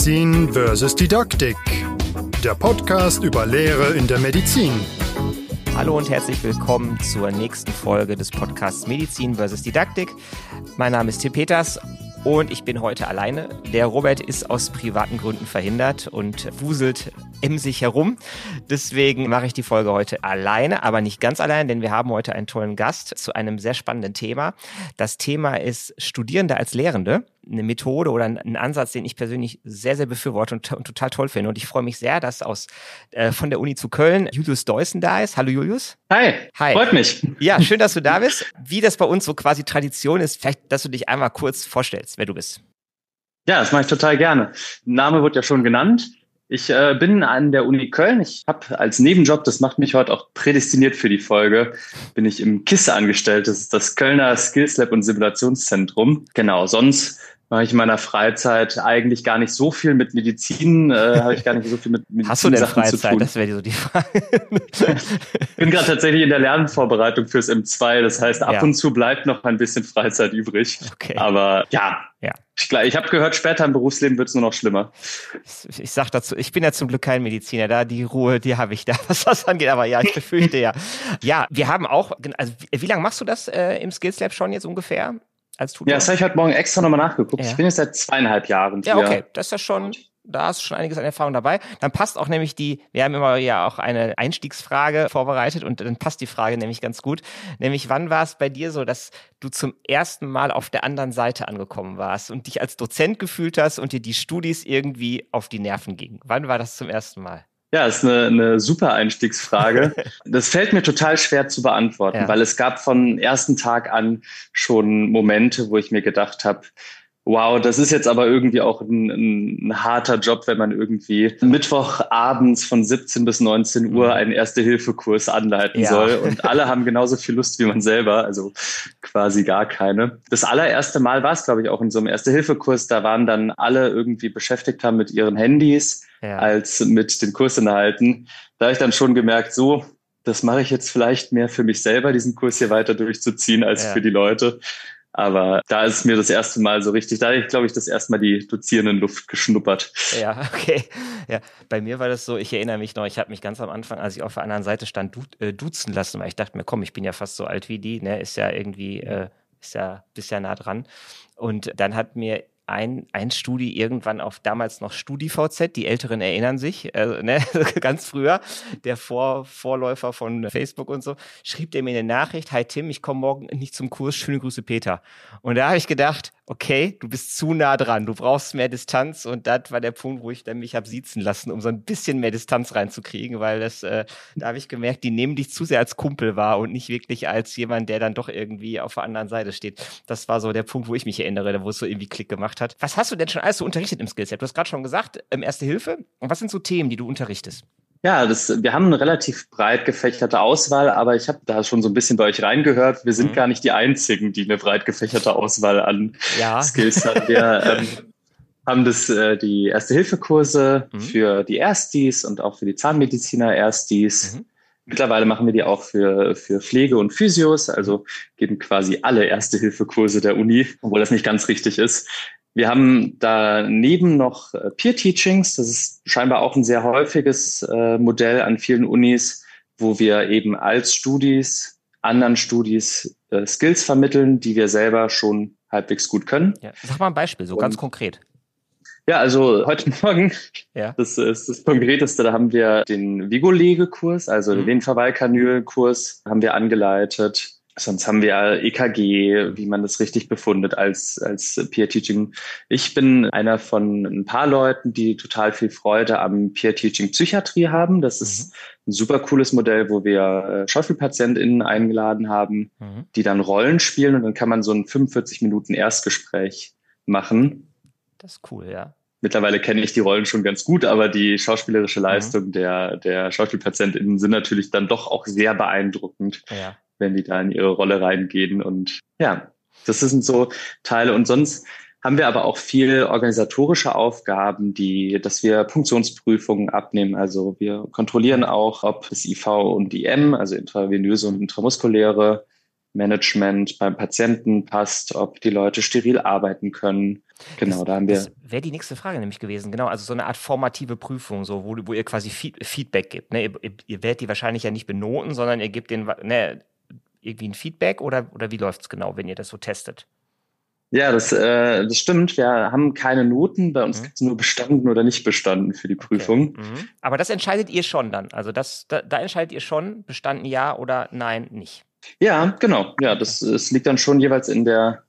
Medizin versus Didaktik. Der Podcast über Lehre in der Medizin. Hallo und herzlich willkommen zur nächsten Folge des Podcasts Medizin versus Didaktik. Mein Name ist Tim Peters und ich bin heute alleine. Der Robert ist aus privaten Gründen verhindert und wuselt emsig herum. Deswegen mache ich die Folge heute alleine, aber nicht ganz allein, denn wir haben heute einen tollen Gast zu einem sehr spannenden Thema. Das Thema ist Studierende als Lehrende. Eine Methode oder ein Ansatz, den ich persönlich sehr, sehr befürworte und total toll finde. Und ich freue mich sehr, dass von der Uni zu Köln Julius Deussen da ist. Hallo Julius. Hi, freut mich. Ja, schön, dass du da bist. Wie das bei uns so quasi Tradition ist, vielleicht, dass du dich einmal kurz vorstellst, wer du bist. Ja, das mache ich total gerne. Name wird ja schon genannt. Ich bin an der Uni Köln. Ich habe als Nebenjob, das macht mich heute auch prädestiniert für die Folge, bin ich im KISS angestellt. Das ist das Kölner Skills Lab und Simulationszentrum. Genau, sonst mache ich in meiner Freizeit eigentlich gar nicht so viel mit Medizin, habe ich gar nicht so viel mit Medizin Hast du denn Sachen zu Freizeit? tun. Das wäre so die Frage. Ich bin gerade tatsächlich in der Lernvorbereitung fürs M2. Das heißt, ab und zu bleibt noch ein bisschen Freizeit übrig. Okay. Aber ja. Ich habe gehört, später im Berufsleben wird es nur noch schlimmer. Ich sag dazu, ich bin ja zum Glück kein Mediziner, da die Ruhe, die habe ich da, was das angeht, aber ja, ich befürchte ja. Ja, wir haben auch, also wie lange machst du das im Skills Lab schon jetzt ungefähr als Tutor? Ja, das habe ich heute Morgen extra nochmal nachgeguckt. Ja. Ich bin jetzt seit 2,5 Jahren hier. Ja, okay, das ist ja schon, da hast du schon einiges an Erfahrung dabei. Dann passt auch nämlich wir haben immer ja auch eine Einstiegsfrage vorbereitet und dann passt die Frage nämlich ganz gut. Nämlich, wann war es bei dir so, dass du zum ersten Mal auf der anderen Seite angekommen warst und dich als Dozent gefühlt hast und dir die Studis irgendwie auf die Nerven gingen? Wann war das zum ersten Mal? Ja, ist eine super Einstiegsfrage. Das fällt mir total schwer zu beantworten, weil es gab von ersten Tag an schon Momente, wo ich mir gedacht habe, wow, das ist jetzt aber irgendwie auch ein harter Job, wenn man irgendwie Mittwochabends von 17 bis 19 Uhr einen Erste-Hilfe-Kurs anleiten soll. Und alle haben genauso viel Lust wie man selber, also quasi gar keine. Das allererste Mal war es, glaube ich, auch in so einem Erste-Hilfe-Kurs. Da waren dann alle irgendwie beschäftigt haben mit ihren Handys als mit den Kursinhalten. Da habe ich dann schon gemerkt, so, das mache ich jetzt vielleicht mehr für mich selber, diesen Kurs hier weiter durchzuziehen, als für die Leute. Aber da ist mir das erste Mal so richtig, da habe ich, glaube ich, das erste Mal die dozierenden Luft geschnuppert. Ja, okay. Ja, bei mir war das so, ich erinnere mich noch, ich habe mich ganz am Anfang, als ich auf der anderen Seite stand, duzen lassen, weil ich dachte mir, komm, ich bin ja fast so alt wie die, ne, ist ja irgendwie, bist ja nah dran. Und dann hat mir ein Studi irgendwann auf damals noch StudiVZ, die Älteren erinnern sich, ganz früher, der Vorläufer von Facebook und so, schrieb der mir eine Nachricht, hi Tim, ich komme morgen nicht zum Kurs, schöne Grüße Peter. Und da habe ich gedacht, okay, du bist zu nah dran, du brauchst mehr Distanz und das war der Punkt, wo ich dann mich habe siezen lassen, um so ein bisschen mehr Distanz reinzukriegen, weil da habe ich gemerkt, die nehmen dich zu sehr als Kumpel wahr und nicht wirklich als jemand, der dann doch irgendwie auf der anderen Seite steht. Das war so der Punkt, wo ich mich erinnere, wo es so irgendwie Klick gemacht hat. Was hast du denn schon alles so unterrichtet im Skills Lab? Du hast gerade schon gesagt, Erste Hilfe. Und was sind so Themen, die du unterrichtest? Ja, wir haben eine relativ breit gefächerte Auswahl, aber ich habe da schon so ein bisschen bei euch reingehört. Wir sind gar nicht die Einzigen, die eine breit gefächerte Auswahl an Skills haben. Wir haben die Erste-Hilfe-Kurse für die Erstis und auch für die Zahnmediziner-Erstis. Mittlerweile machen wir die auch für Pflege und Physios, also geben quasi alle Erste-Hilfe-Kurse der Uni, obwohl das nicht ganz richtig ist. Wir haben daneben noch Peer-Teachings. Das ist scheinbar auch ein sehr häufiges Modell an vielen Unis, wo wir eben als Studis, anderen Studis Skills vermitteln, die wir selber schon halbwegs gut können. Ja. Sag mal ein Beispiel, so ganz konkret. Ja, also heute Morgen, das ist das Konkreteste, da haben wir den Vigolege-Kurs, also den Venenverweilkanül-Kurs haben wir angeleitet. Sonst haben wir EKG, wie man das richtig befundet als Peer-Teaching. Ich bin einer von ein paar Leuten, die total viel Freude am Peer-Teaching Psychiatrie haben. Das ist ein super cooles Modell, wo wir SchauspielpatientInnen eingeladen haben, die dann Rollen spielen und dann kann man so ein 45 Minuten Erstgespräch machen. Das ist cool, ja. Mittlerweile kenne ich die Rollen schon ganz gut, aber die schauspielerische Leistung der SchauspielpatientInnen sind natürlich dann doch auch sehr beeindruckend. Ja. Wenn die da in ihre Rolle reingehen. Und ja, das sind so Teile. Und sonst haben wir aber auch viel organisatorische Aufgaben, dass wir Punktionsprüfungen abnehmen. Also wir kontrollieren auch, ob das IV und IM, also intravenöse und intramuskuläre Management beim Patienten passt, ob die Leute steril arbeiten können. Genau, da haben wir. Das wäre die nächste Frage nämlich gewesen, genau. Also so eine Art formative Prüfung, so, wo ihr quasi Feedback gibt. Ne? Ihr werdet die wahrscheinlich ja nicht benoten, sondern ihr gebt denen irgendwie ein Feedback oder wie läuft es genau, wenn ihr das so testet? Ja, das stimmt. Wir haben keine Noten. Bei uns gibt es nur bestanden oder nicht bestanden für die Prüfung. Okay. Aber das entscheidet ihr schon dann. Also da entscheidet ihr schon, bestanden ja oder nein, nicht. Ja, genau. Ja, das liegt dann schon jeweils in der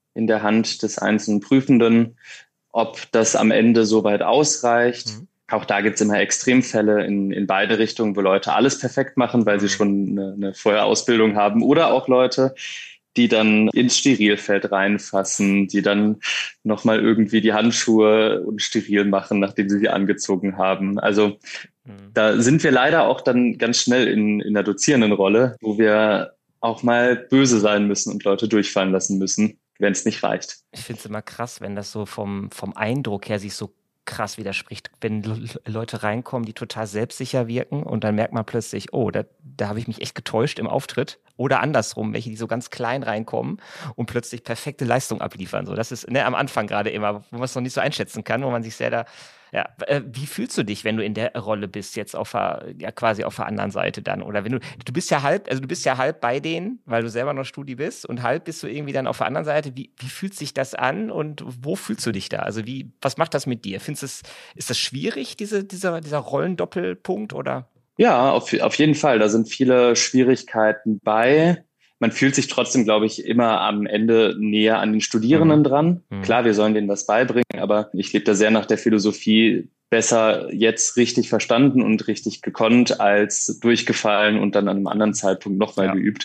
Hand des einzelnen Prüfenden, ob das am Ende soweit ausreicht. Auch da gibt es immer Extremfälle in beide Richtungen, wo Leute alles perfekt machen, weil sie schon eine Vorherausbildung haben. Oder auch Leute, die dann ins Sterilfeld reinfassen, die dann nochmal irgendwie die Handschuhe unsteril machen, nachdem sie angezogen haben. Also da sind wir leider auch dann ganz schnell in der dozierenden Rolle, wo wir auch mal böse sein müssen und Leute durchfallen lassen müssen, wenn es nicht reicht. Ich finde es immer krass, wenn das so vom Eindruck her sich so krass widerspricht, wenn Leute reinkommen, die total selbstsicher wirken und dann merkt man plötzlich, oh, da habe ich mich echt getäuscht im Auftritt oder andersrum, welche, die so ganz klein reinkommen und plötzlich perfekte Leistung abliefern. So, das ist am Anfang gerade immer, wo man es noch nicht so einschätzen kann, wo man sich sehr da, ja, wie fühlst du dich, wenn du in der Rolle bist, jetzt quasi auf der anderen Seite dann? Oder wenn du bist ja halb bei denen, weil du selber noch Studi bist und halb bist du irgendwie dann auf der anderen Seite. Wie fühlt sich das an und wo fühlst du dich da? Also was macht das mit dir? Ist das schwierig, dieser Rollendoppelpunkt oder? Ja, auf jeden Fall. Da sind viele Schwierigkeiten bei. Man fühlt sich trotzdem, glaube ich, immer am Ende näher an den Studierenden dran. Klar, wir sollen denen was beibringen, aber ich lebe da sehr nach der Philosophie, besser jetzt richtig verstanden und richtig gekonnt, als durchgefallen und dann an einem anderen Zeitpunkt nochmal geübt.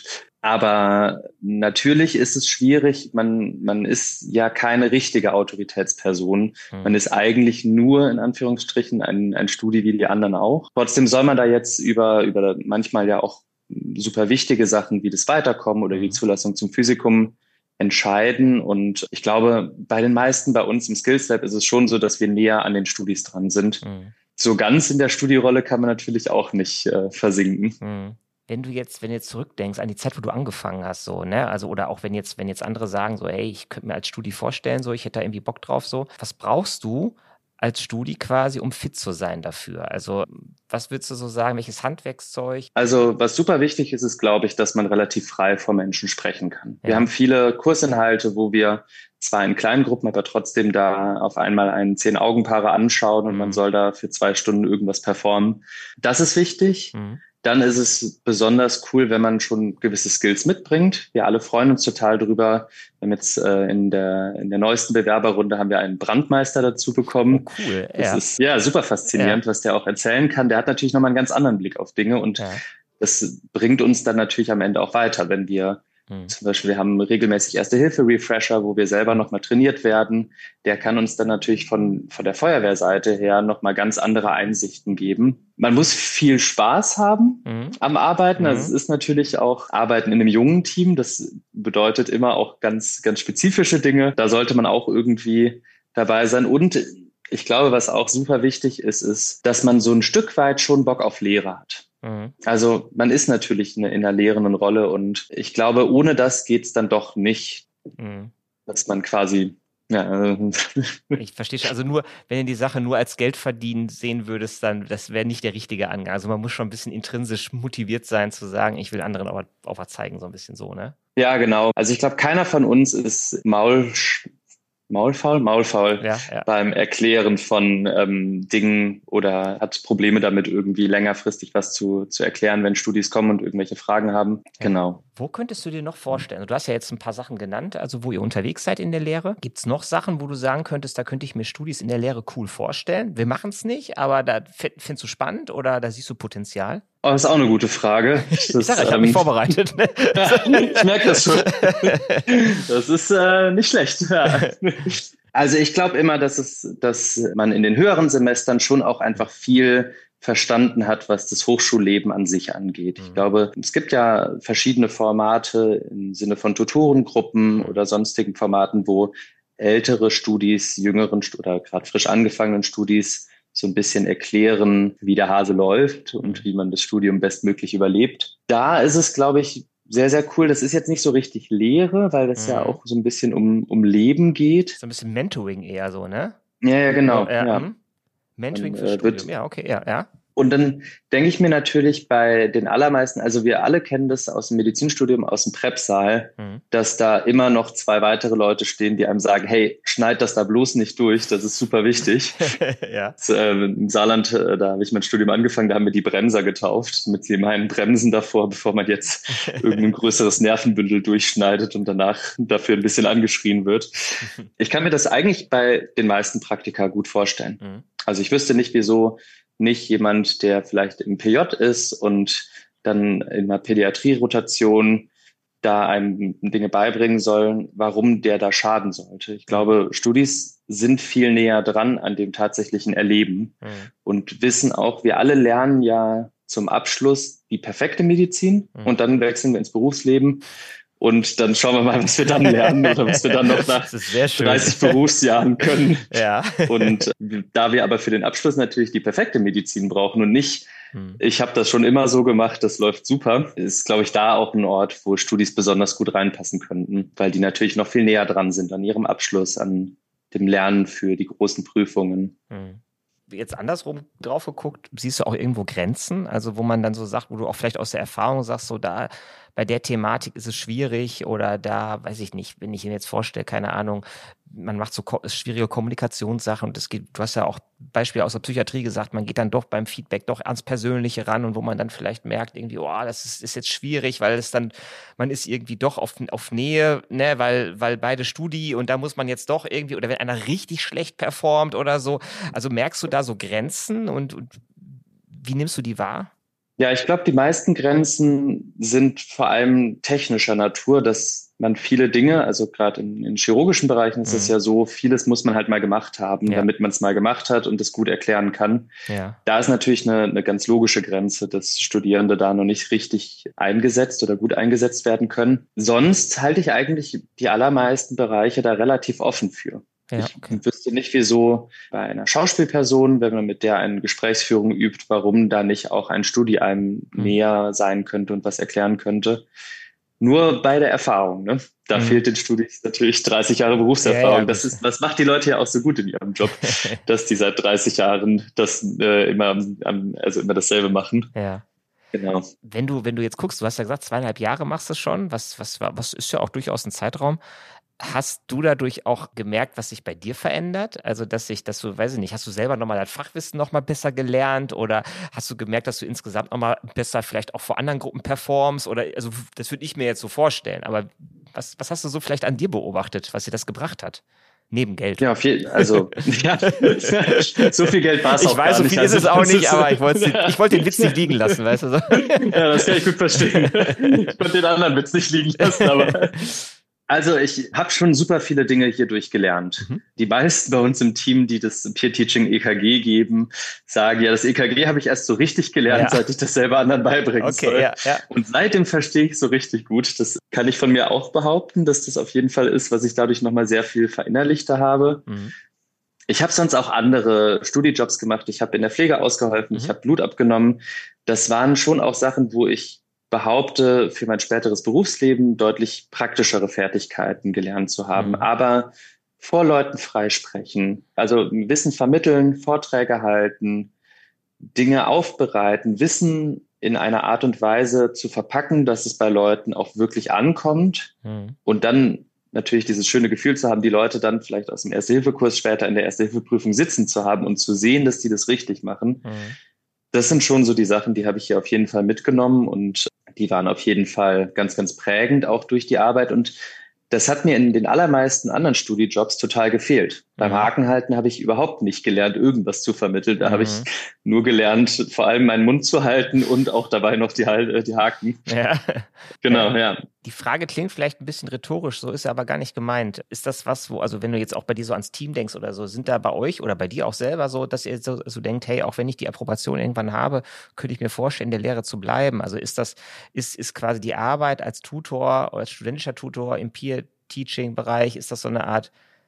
Aber natürlich ist es schwierig. Man ist ja keine richtige Autoritätsperson. Man ist eigentlich nur, in Anführungsstrichen, ein Studi wie die anderen auch. Trotzdem soll man da jetzt über manchmal ja auch super wichtige Sachen wie das Weiterkommen oder die Zulassung zum Physikum entscheiden. Und ich glaube, bei den meisten bei uns im Skills Lab ist es schon so, dass wir näher an den Studis dran sind. So ganz in der Studierolle kann man natürlich auch nicht versinken. Wenn du jetzt zurückdenkst an die Zeit, wo du angefangen hast, so, ne, also, oder auch wenn jetzt andere sagen, so, hey, ich könnte mir als Studi vorstellen, so, ich hätte da irgendwie Bock drauf, so, was brauchst du als Studi quasi, um fit zu sein dafür? Also, was würdest du so sagen, welches Handwerkszeug? Also, was super wichtig ist, ist, glaube ich, dass man relativ frei vor Menschen sprechen kann. Wir haben viele Kursinhalte, wo wir zwar in kleinen Gruppen, aber trotzdem da auf einmal einen 10-Augen-Paare anschauen und man soll da für 2 Stunden irgendwas performen. Das ist wichtig. Dann ist es besonders cool, wenn man schon gewisse Skills mitbringt. Wir alle freuen uns total drüber. Wir haben jetzt in der neuesten Bewerberrunde haben wir einen Brandmeister dazu bekommen. Oh, cool. Das ist ja super faszinierend, was der auch erzählen kann. Der hat natürlich nochmal einen ganz anderen Blick auf Dinge und das bringt uns dann natürlich am Ende auch weiter, wenn wir zum Beispiel, wir haben regelmäßig Erste-Hilfe-Refresher, wo wir selber nochmal trainiert werden. Der kann uns dann natürlich von der Feuerwehrseite her nochmal ganz andere Einsichten geben. Man muss viel Spaß haben am Arbeiten. Also es ist natürlich auch Arbeiten in einem jungen Team. Das bedeutet immer auch ganz, ganz spezifische Dinge. Da sollte man auch irgendwie dabei sein. Und ich glaube, was auch super wichtig ist, dass man so ein Stück weit schon Bock auf Lehre hat. Also man ist natürlich in einer lehrenden Rolle und ich glaube, ohne das geht's dann doch nicht, dass man quasi, Ich verstehe schon, also nur, wenn du die Sache nur als Geld verdienen sehen würdest, dann, das wäre nicht der richtige Angang. Also man muss schon ein bisschen intrinsisch motiviert sein, zu sagen, ich will anderen auch was zeigen, so ein bisschen so, ne? Ja, genau. Also ich glaube, keiner von uns ist Maulfaul beim Erklären von Dingen oder hat Probleme damit, irgendwie längerfristig was zu erklären, wenn Studis kommen und irgendwelche Fragen haben. Genau. Wo könntest du dir noch vorstellen? Du hast ja jetzt ein paar Sachen genannt, also wo ihr unterwegs seid in der Lehre. Gibt es noch Sachen, wo du sagen könntest, da könnte ich mir Studis in der Lehre cool vorstellen? Wir machen es nicht, aber da findest du spannend oder da siehst du Potenzial? Oh, das ist auch eine gute Frage. Ich habe mich vorbereitet. Ne? Ich merke das schon. Das ist nicht schlecht. Ja. Also ich glaube immer, dass man in den höheren Semestern schon auch einfach viel verstanden hat, was das Hochschulleben an sich angeht. Ich glaube, es gibt ja verschiedene Formate im Sinne von Tutorengruppen oder sonstigen Formaten, wo ältere Studis, jüngeren oder gerade frisch angefangenen Studis so ein bisschen erklären, wie der Hase läuft und wie man das Studium bestmöglich überlebt. Da ist es, glaube ich, sehr, sehr cool. Das ist jetzt nicht so richtig Lehre, weil das ja auch so ein bisschen um Leben geht. So ein bisschen Mentoring eher so, ne? Ja, genau. Ja. Mentoring für Studium, ja, okay, ja. Und dann denke ich mir natürlich bei den allermeisten, also wir alle kennen das aus dem Medizinstudium, aus dem Prep-Saal, dass da immer noch 2 weitere Leute stehen, die einem sagen, hey, schneid das da bloß nicht durch, das ist super wichtig. Ja. Im Saarland, da habe ich mein Studium angefangen, da haben wir die Bremser getauft, mit meinen Bremsen davor, bevor man jetzt irgendein größeres Nervenbündel durchschneidet und danach dafür ein bisschen angeschrien wird. Ich kann mir das eigentlich bei den meisten Praktika gut vorstellen. Also ich wüsste nicht, wieso nicht jemand, der vielleicht im PJ ist und dann in einer Pädiatrie-Rotation da einem Dinge beibringen soll, warum der da schaden sollte. Ich glaube, Studis sind viel näher dran an dem tatsächlichen Erleben und wissen auch, wir alle lernen ja zum Abschluss die perfekte Medizin und dann wechseln wir ins Berufsleben. Und dann schauen wir mal, was wir dann lernen oder was wir dann noch nach 30 Berufsjahren können. Ja. Und da wir aber für den Abschluss natürlich die perfekte Medizin brauchen und nicht, ich habe das schon immer so gemacht, das läuft super, ist, glaube ich, da auch ein Ort, wo Studis besonders gut reinpassen könnten, weil die natürlich noch viel näher dran sind an ihrem Abschluss, an dem Lernen für die großen Prüfungen. Jetzt andersrum drauf geguckt, siehst du auch irgendwo Grenzen? Also wo man dann so sagt, wo du auch vielleicht aus der Erfahrung sagst, so da bei der Thematik ist es schwierig oder da, weiß ich nicht, wenn ich mir jetzt vorstelle, keine Ahnung, man macht so schwierige Kommunikationssachen und es geht, du hast ja auch Beispiele aus der Psychiatrie gesagt, man geht dann doch beim Feedback doch ans Persönliche ran und wo man dann vielleicht merkt irgendwie, oh, das ist jetzt schwierig, weil es dann, man ist irgendwie doch auf Nähe, ne, weil beide Studi und da muss man jetzt doch irgendwie, oder wenn einer richtig schlecht performt oder so, also merkst du da so Grenzen und wie nimmst du die wahr? Ja, ich glaube, die meisten Grenzen sind vor allem technischer Natur, dass man viele Dinge, also gerade in chirurgischen Bereichen ist es ja so, vieles muss man halt mal gemacht haben, damit man es mal gemacht hat und es gut erklären kann. Ja. Da ist natürlich eine ganz logische Grenze, dass Studierende da noch nicht richtig eingesetzt oder gut eingesetzt werden können. Sonst halte ich eigentlich die allermeisten Bereiche da relativ offen für. Ja, okay. Ich wüsste nicht, wieso bei einer Schauspielperson, wenn man mit der eine Gesprächsführung übt, warum da nicht auch ein Studi einem näher sein könnte und was erklären könnte. Nur bei der Erfahrung, ne? Da fehlt den Studis natürlich 30 Jahre Berufserfahrung. Das macht die Leute ja auch so gut in ihrem Job, dass die seit 30 Jahren das immer dasselbe machen. Ja. Genau. Wenn du jetzt guckst, du hast ja gesagt, 2,5 Jahre machst du schon, was ist ja auch durchaus ein Zeitraum. Hast du dadurch auch gemerkt, was sich bei dir verändert? Also, dass du, weiß ich nicht, hast du selber nochmal dein Fachwissen nochmal besser gelernt oder hast du gemerkt, dass du insgesamt nochmal besser vielleicht auch vor anderen Gruppen performst? Oder, also, das würde ich mir jetzt so vorstellen. Aber was hast du so vielleicht an dir beobachtet, was dir das gebracht hat? Neben Geld. Ja, so viel Geld war es auch gar nicht. Ich weiß, so viel ist es auch nicht, aber ich wollte den Witz nicht liegen lassen, weißt du? So. Ja, das kann ich gut verstehen. Ich wollte den anderen Witz nicht liegen lassen, aber... Also ich habe schon super viele Dinge hierdurch gelernt. Die meisten bei uns im Team, die das Peer-Teaching EKG geben, sagen, ja, das EKG habe ich erst so richtig gelernt, seit ich das selber anderen beibringen soll. Ja. Und seitdem verstehe ich so richtig gut. Das kann ich von mir auch behaupten, dass das auf jeden Fall ist, was ich dadurch nochmal sehr viel verinnerlichter habe. Ich habe sonst auch andere Studijobs gemacht. Ich habe in der Pflege ausgeholfen, ich habe Blut abgenommen. Das waren schon auch Sachen, wo ich behaupte, für mein späteres Berufsleben deutlich praktischere Fertigkeiten gelernt zu haben. Aber vor Leuten freisprechen, also Wissen vermitteln, Vorträge halten, Dinge aufbereiten, Wissen in einer Art und Weise zu verpacken, dass es bei Leuten auch wirklich ankommt und dann natürlich dieses schöne Gefühl zu haben, die Leute dann vielleicht aus dem Erste-Hilfe-Kurs später in der Erste-Hilfe-Prüfung sitzen zu haben und zu sehen, dass die das richtig machen. Das sind schon so die Sachen, die habe ich hier auf jeden Fall mitgenommen und die waren auf jeden Fall ganz, ganz prägend, auch durch die Arbeit. Und das hat mir in den allermeisten anderen Studijobs total gefehlt. Beim Hakenhalten habe ich überhaupt nicht gelernt, irgendwas zu vermitteln. Da habe ich nur gelernt, vor allem meinen Mund zu halten und auch dabei noch die Haken. Ja. Genau, ja. Die Frage klingt vielleicht ein bisschen rhetorisch, so ist sie aber gar nicht gemeint. Ist das was, also wenn du jetzt auch bei dir so ans Team denkst oder so, sind da bei euch oder bei dir auch selber so, dass ihr so denkt, hey, auch wenn ich die Approbation irgendwann habe, könnte ich mir vorstellen, in der Lehre zu bleiben? Also ist quasi die Arbeit als Tutor oder als studentischer Tutor im Peer-Teaching-Bereich, ist das so eine Art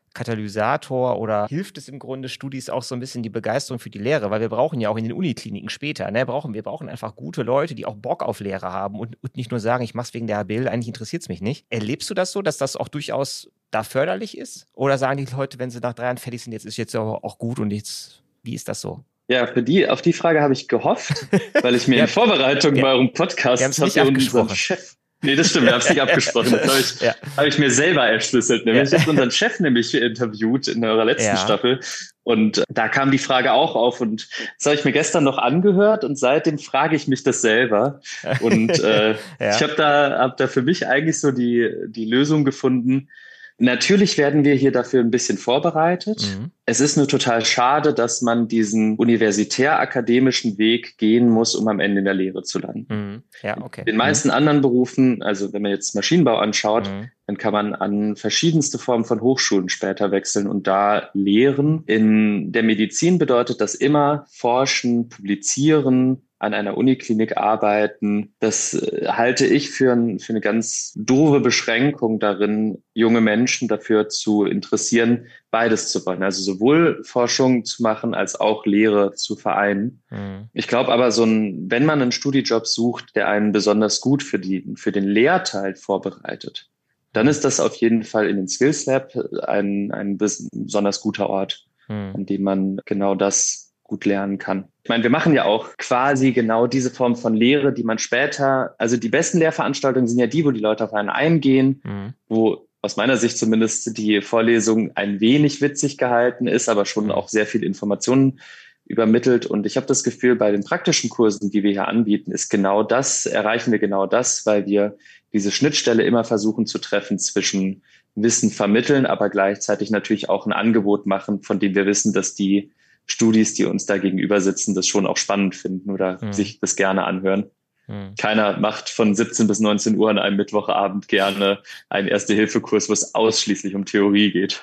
Katalysator oder hilft es im Grunde Studis auch so ein bisschen die Begeisterung für die Lehre? Weil wir brauchen ja auch in den Unikliniken später, ne, wir brauchen einfach gute Leute, die auch Bock auf Lehre haben und nicht nur sagen, ich mach's wegen der HBL, eigentlich interessiert es mich nicht. Erlebst du das so, dass das auch durchaus da förderlich ist? Oder sagen die Leute, wenn sie nach 3 Jahren fertig sind, jetzt ist jetzt auch gut und jetzt, wie ist das so? Ja, auf die Frage habe ich gehofft, weil ich mir in Vorbereitung bei eurem Podcast unseren Chef. Nee, das stimmt, wir haben es nicht abgesprochen. Das habe ich mir selber erschlüsselt. Ich habe unseren Chef nämlich interviewt in eurer letzten Staffel. Und da kam die Frage auch auf. Und das habe ich mir gestern noch angehört. Und seitdem frage ich mich das selber. Und ich habe da für mich eigentlich so die Lösung gefunden. Natürlich werden wir hier dafür ein bisschen vorbereitet. Mhm. Es ist nur total schade, dass man diesen universitär-akademischen Weg gehen muss, um am Ende in der Lehre zu landen. Mhm. Ja, okay. In den meisten anderen Berufen, also wenn man jetzt Maschinenbau anschaut, dann kann man an verschiedenste Formen von Hochschulen später wechseln und da lehren. In der Medizin bedeutet das immer forschen, publizieren, an einer Uniklinik arbeiten. Das halte ich für eine ganz doofe Beschränkung darin, junge Menschen dafür zu interessieren, beides zu wollen. Also sowohl Forschung zu machen, als auch Lehre zu vereinen. Mhm. Ich glaube aber, wenn man einen Studijob sucht, der einen besonders gut für den Lehrteil vorbereitet, dann ist das auf jeden Fall in den Skills Lab ein besonders guter Ort, an dem man genau das gut lernen kann. Ich meine, wir machen ja auch quasi genau diese Form von Lehre, die man später, also die besten Lehrveranstaltungen sind ja die, wo die Leute auf einen eingehen, wo aus meiner Sicht zumindest die Vorlesung ein wenig witzig gehalten ist, aber schon auch sehr viel Informationen übermittelt. Und ich habe das Gefühl, bei den praktischen Kursen, die wir hier anbieten, erreichen wir genau das, weil wir diese Schnittstelle immer versuchen zu treffen zwischen Wissen vermitteln, aber gleichzeitig natürlich auch ein Angebot machen, von dem wir wissen, dass die Studis, die uns da gegenüber sitzen, das schon auch spannend finden oder sich das gerne anhören. Keiner macht von 17 bis 19 Uhr an einem Mittwochabend gerne einen Erste-Hilfe-Kurs, wo es ausschließlich um Theorie geht.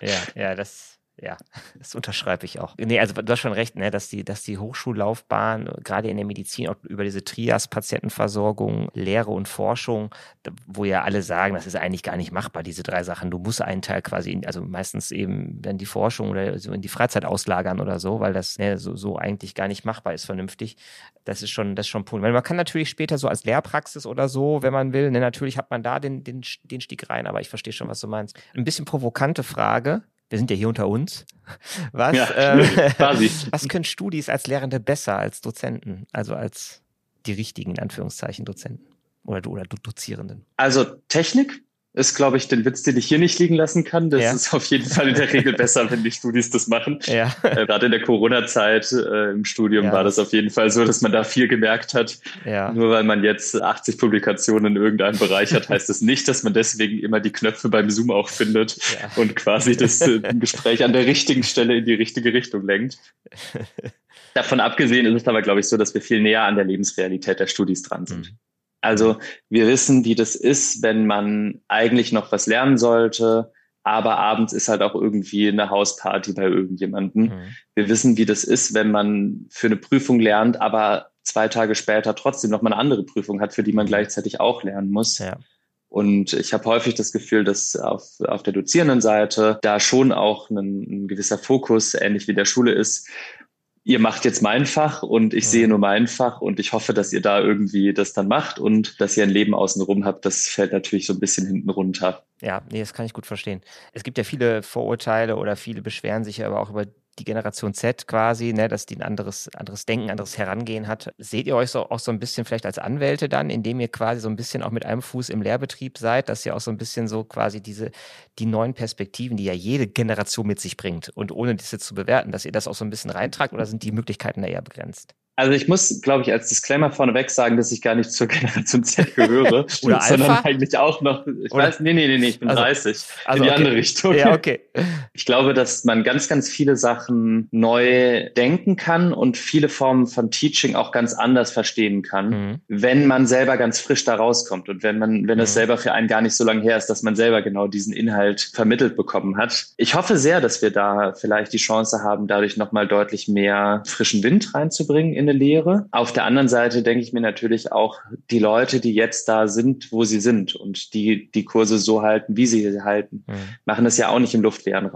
Das unterschreibe ich auch. Nee, also du hast schon recht, ne, dass die Hochschullaufbahn, gerade in der Medizin, auch über diese Trias, Patientenversorgung, Lehre und Forschung, wo ja alle sagen, das ist eigentlich gar nicht machbar, diese 3 Sachen. Du musst einen Teil quasi, also meistens eben dann die Forschung oder so in die Freizeit auslagern oder so, weil das so eigentlich gar nicht machbar ist, vernünftig. Das ist schon ein Punkt. Weil man kann natürlich später so als Lehrpraxis oder so, wenn man will, ne, natürlich hat man da den Stieg rein, aber ich verstehe schon, was du meinst. Ein bisschen provokante Frage. Wir sind ja hier unter uns. Was können Studis als Lehrende besser als Dozenten? Also als die richtigen, in Anführungszeichen, Dozenten oder Dozierenden? Also Technik ist, glaube ich, den Witz, den ich hier nicht liegen lassen kann. Das ist auf jeden Fall in der Regel besser, wenn die Studis das machen. Ja. Gerade in der Corona-Zeit im Studium war das auf jeden Fall so, dass man da viel gemerkt hat. Ja. Nur weil man jetzt 80 Publikationen in irgendeinem Bereich hat, heißt das nicht, dass man deswegen immer die Knöpfe beim Zoom auch findet und quasi das Gespräch an der richtigen Stelle in die richtige Richtung lenkt. Davon abgesehen ist es aber, glaube ich, so, dass wir viel näher an der Lebensrealität der Studis dran sind. Also wir wissen, wie das ist, wenn man eigentlich noch was lernen sollte, aber abends ist halt auch irgendwie eine Hausparty bei irgendjemandem. Wir wissen, wie das ist, wenn man für eine Prüfung lernt, aber 2 Tage später trotzdem noch mal eine andere Prüfung hat, für die man gleichzeitig auch lernen muss. Ja. Und ich habe häufig das Gefühl, dass auf der dozierenden Seite da schon auch ein gewisser Fokus, ähnlich wie der Schule ist. Ihr macht jetzt mein Fach und ich sehe nur mein Fach und ich hoffe, dass ihr da irgendwie das dann macht und dass ihr ein Leben außenrum habt. Das fällt natürlich so ein bisschen hinten runter. Ja, nee, das kann ich gut verstehen. Es gibt ja viele Vorurteile oder viele beschweren sich aber auch über die Generation Z quasi, ne, dass die ein anderes Denken, anderes Herangehen hat. Seht ihr euch auch so ein bisschen vielleicht als Anwälte dann, indem ihr quasi so ein bisschen auch mit einem Fuß im Lehrbetrieb seid, dass ihr auch so ein bisschen so quasi die neuen Perspektiven, die ja jede Generation mit sich bringt und ohne das jetzt zu bewerten, dass ihr das auch so ein bisschen reintragt oder sind die Möglichkeiten da eher begrenzt? Also ich muss, glaube ich, als Disclaimer vorneweg sagen, dass ich gar nicht zur Generation Z gehöre, oder sondern eigentlich auch noch, ich bin 30, also in die andere Richtung. Ja, okay. Ich glaube, dass man ganz, ganz viele Sachen neu denken kann und viele Formen von Teaching auch ganz anders verstehen kann, wenn man selber ganz frisch da rauskommt und wenn es selber für einen gar nicht so lange her ist, dass man selber genau diesen Inhalt vermittelt bekommen hat. Ich hoffe sehr, dass wir da vielleicht die Chance haben, dadurch nochmal deutlich mehr frischen Wind reinzubringen in eine Lehre. Auf der anderen Seite denke ich mir natürlich auch, die Leute, die jetzt da sind, wo sie sind und die Kurse so halten, wie sie sie halten, machen das ja auch nicht im luftleeren Raum.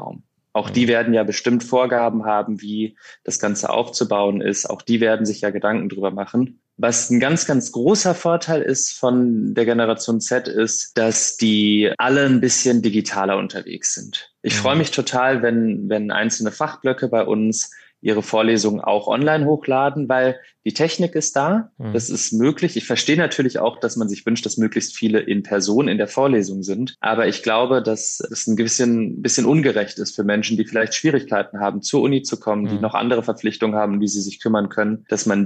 Auch die werden ja bestimmt Vorgaben haben, wie das Ganze aufzubauen ist. Auch die werden sich ja Gedanken drüber machen. Was ein ganz, ganz großer Vorteil ist von der Generation Z ist, dass die alle ein bisschen digitaler unterwegs sind. Ich freue mich total, wenn einzelne Fachblöcke bei uns ihre Vorlesungen auch online hochladen, weil die Technik ist da, das ist möglich. Ich verstehe natürlich auch, dass man sich wünscht, dass möglichst viele in Person in der Vorlesung sind. Aber ich glaube, dass es ein bisschen ungerecht ist für Menschen, die vielleicht Schwierigkeiten haben, zur Uni zu kommen, die noch andere Verpflichtungen haben, um die sie sich kümmern können, dass man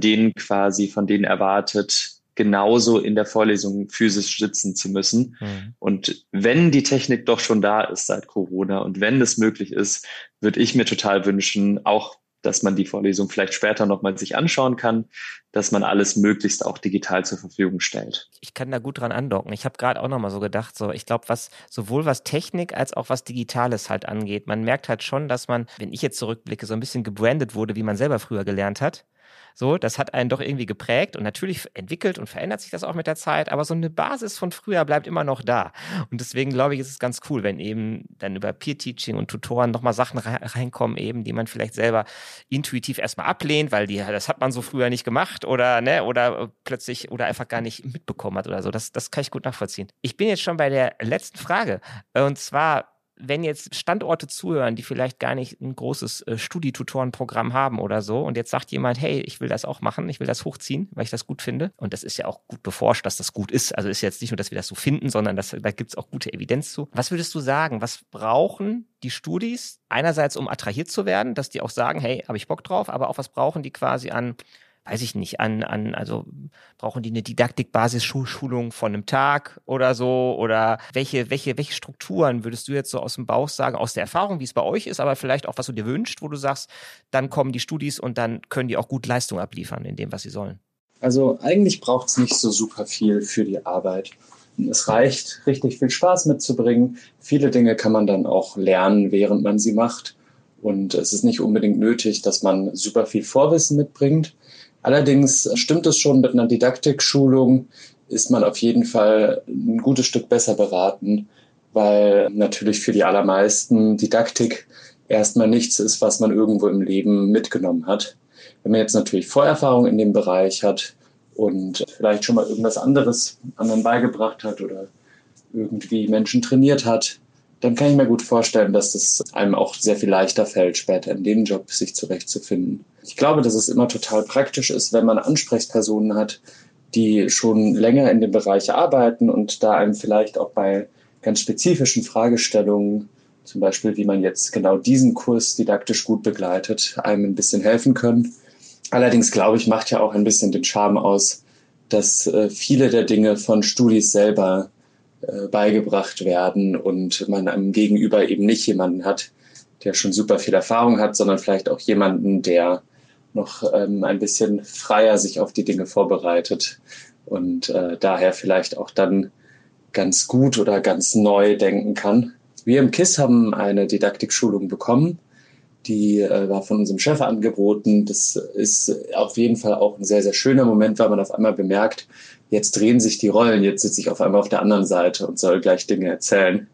von denen erwartet, genauso in der Vorlesung physisch sitzen zu müssen. Und wenn die Technik doch schon da ist seit Corona und wenn das möglich ist, würde ich mir total wünschen, auch dass man die Vorlesung vielleicht später nochmal sich anschauen kann, dass man alles möglichst auch digital zur Verfügung stellt. Ich kann da gut dran andocken. Ich habe gerade auch nochmal so gedacht, ich glaube, sowohl was Technik als auch was Digitales halt angeht, man merkt halt schon, dass man, wenn ich jetzt zurückblicke, so ein bisschen gebrandet wurde, wie man selber früher gelernt hat. So, das hat einen doch irgendwie geprägt und natürlich entwickelt und verändert sich das auch mit der Zeit, aber so eine Basis von früher bleibt immer noch da. Und deswegen glaube ich, ist es ganz cool, wenn eben dann über Peer-Teaching und Tutoren nochmal Sachen reinkommen eben, die man vielleicht selber intuitiv erstmal ablehnt, weil das hat man so früher nicht gemacht oder plötzlich oder einfach gar nicht mitbekommen hat oder so. Das kann ich gut nachvollziehen. Ich bin jetzt schon bei der letzten Frage und zwar, wenn jetzt Standorte zuhören, die vielleicht gar nicht ein großes Studietutorenprogramm haben oder so und jetzt sagt jemand, hey, ich will das auch machen, ich will das hochziehen, weil ich das gut finde und das ist ja auch gut beforscht, dass das gut ist, also ist jetzt nicht nur, dass wir das so finden, sondern da gibt es auch gute Evidenz zu. Was würdest du sagen, was brauchen die Studis einerseits, um attrahiert zu werden, dass die auch sagen, hey, habe ich Bock drauf, aber auch was brauchen die quasi an weiß ich nicht, also brauchen die eine Didaktik-Basisschulung von einem Tag oder so? Oder welche Strukturen würdest du jetzt so aus dem Bauch sagen, aus der Erfahrung, wie es bei euch ist, aber vielleicht auch, was du dir wünschst, wo du sagst, dann kommen die Studis und dann können die auch gut Leistung abliefern in dem, was sie sollen? Also eigentlich braucht es nicht so super viel für die Arbeit. Es reicht, richtig viel Spaß mitzubringen. Viele Dinge kann man dann auch lernen, während man sie macht. Und es ist nicht unbedingt nötig, dass man super viel Vorwissen mitbringt. Allerdings stimmt es schon, mit einer Didaktikschulung ist man auf jeden Fall ein gutes Stück besser beraten, weil natürlich für die allermeisten Didaktik erstmal nichts ist, was man irgendwo im Leben mitgenommen hat. Wenn man jetzt natürlich Vorerfahrung in dem Bereich hat und vielleicht schon mal irgendwas anderes anderen beigebracht hat oder irgendwie Menschen trainiert hat, dann kann ich mir gut vorstellen, dass es einem auch sehr viel leichter fällt, später in dem Job sich zurechtzufinden. Ich glaube, dass es immer total praktisch ist, wenn man Ansprechpersonen hat, die schon länger in dem Bereich arbeiten und da einem vielleicht auch bei ganz spezifischen Fragestellungen, zum Beispiel wie man jetzt genau diesen Kurs didaktisch gut begleitet, einem ein bisschen helfen können. Allerdings, glaube ich, macht ja auch ein bisschen den Charme aus, dass viele der Dinge von Studis selber beigebracht werden und man am Gegenüber eben nicht jemanden hat, der schon super viel Erfahrung hat, sondern vielleicht auch jemanden, der noch ein bisschen freier sich auf die Dinge vorbereitet und daher vielleicht auch dann ganz gut oder ganz neu denken kann. Wir im KISS haben eine Didaktikschulung bekommen, die war von unserem Chef angeboten. Das ist auf jeden Fall auch ein sehr, sehr schöner Moment, weil man auf einmal bemerkt, jetzt drehen sich die Rollen, jetzt sitze ich auf einmal auf der anderen Seite und soll gleich Dinge erzählen.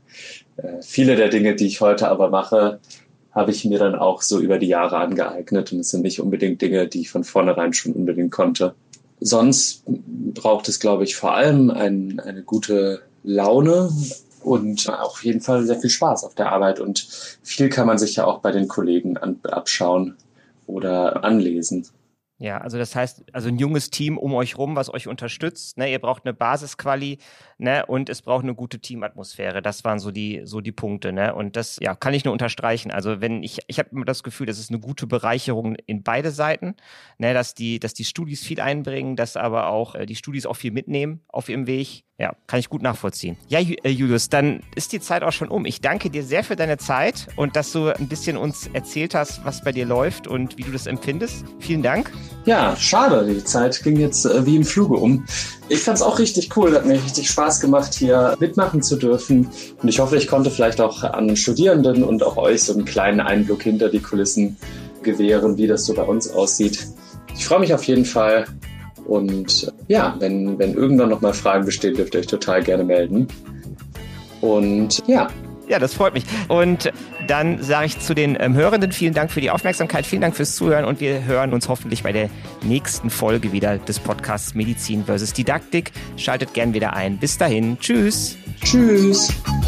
Viele der Dinge, die ich heute aber mache, habe ich mir dann auch so über die Jahre angeeignet und es sind nicht unbedingt Dinge, die ich von vornherein schon unbedingt konnte. Sonst braucht es, glaube ich, vor allem eine gute Laune und auf jeden Fall sehr viel Spaß auf der Arbeit und viel kann man sich ja auch bei den Kollegen abschauen oder anlesen. Ja, also das heißt, also ein junges Team um euch rum, was euch unterstützt, ne, ihr braucht eine Basisquali, ne, und es braucht eine gute Teamatmosphäre. Das waren so die Punkte, ne, und das, ja, kann ich nur unterstreichen. Also wenn ich habe immer das Gefühl, das ist eine gute Bereicherung in beide Seiten, ne, dass die Studis viel einbringen, dass aber auch die Studis auch viel mitnehmen auf ihrem Weg. Ja, kann ich gut nachvollziehen. Ja, Julius, dann ist die Zeit auch schon um. Ich danke dir sehr für deine Zeit und dass du ein bisschen uns erzählt hast, was bei dir läuft und wie du das empfindest. Vielen Dank. Ja, schade, die Zeit ging jetzt wie im Fluge um. Ich fand es auch richtig cool, hat mir richtig Spaß gemacht, hier mitmachen zu dürfen. Und ich hoffe, ich konnte vielleicht auch an Studierenden und auch euch so einen kleinen Einblick hinter die Kulissen gewähren, wie das so bei uns aussieht. Ich freue mich auf jeden Fall. Und ja, wenn irgendwann noch mal Fragen bestehen, dürft ihr euch total gerne melden. Und ja. Ja, das freut mich. Und dann sage ich zu den Hörenden vielen Dank für die Aufmerksamkeit, vielen Dank fürs Zuhören und wir hören uns hoffentlich bei der nächsten Folge wieder des Podcasts Medizin vs. Didaktik. Schaltet gern wieder ein. Bis dahin. Tschüss. Tschüss.